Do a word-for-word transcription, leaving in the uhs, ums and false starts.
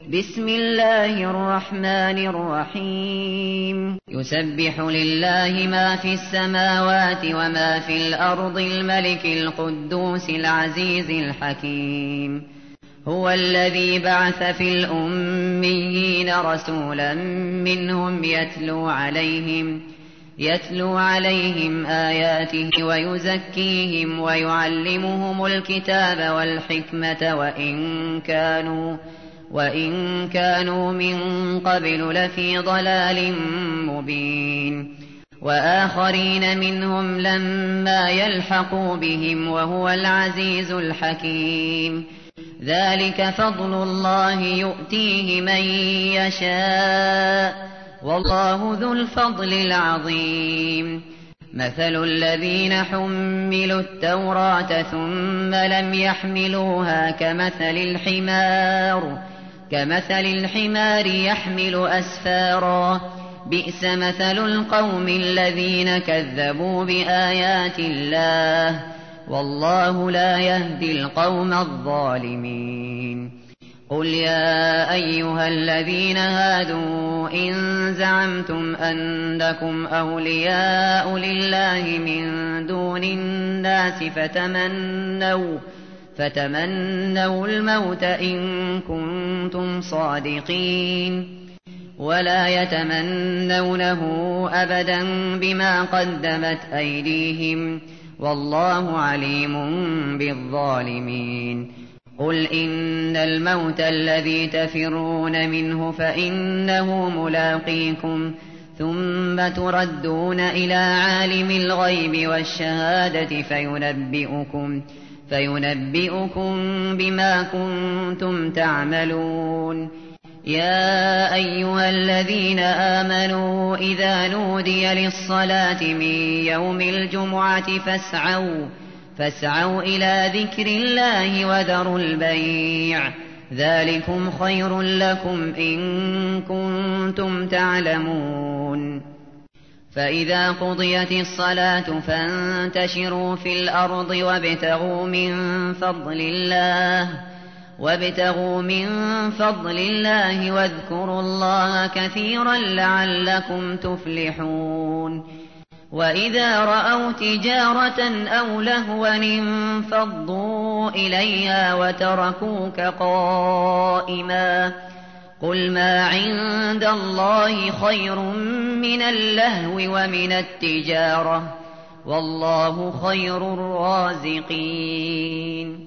بسم الله الرحمن الرحيم يسبح لله ما في السماوات وما في الأرض الملك القدوس العزيز الحكيم هو الذي بعث في الأميين رسولا منهم يتلو عليهم يتلو عليهم آياته ويزكيهم ويعلمهم الكتاب والحكمة وإن كانوا وإن كانوا من قبل لفي ضلال مبين وآخرين منهم لما يلحقوا بهم وهو العزيز الحكيم ذلك فضل الله يؤتيه من يشاء والله ذو الفضل العظيم مثل الذين حملوا التوراة ثم لم يحملوها كمثل الحمار كمثل الحمار يحمل أسفارا بئس مثل القوم الذين كذبوا بآيات الله والله لا يهدي القوم الظالمين قل يا أيها الذين هادوا إن زعمتم أنكم أولياء لله من دون الناس فتمنوا فتمنوا الموت إن كنتم صادقين ولا يتمنونه أبدا بما قدمت أيديهم والله عليم بالظالمين قل إن الموت الذي تفرون منه فإنه ملاقيكم ثم تردون إلى عالم الغيب والشهادة فينبئكم فينبئكم بما كنتم تعملون يا أيها الذين آمنوا إذا نودي للصلاة من يوم الجمعة فاسعوا فاسعوا إلى ذكر الله وذروا البيع ذلكم خير لكم إن كنتم تعلمون فإذا قضيت الصلاة فانتشروا في الأرض وابتغوا من فضل الله وابتغوا من فضل الله واذكروا الله كثيرا لعلكم تفلحون وإذا رأوا تجارة أو لهوا انفضوا إليها وتركوك قائما قل ما عند الله خير من اللهو ومن التجارة والله خير الرازقين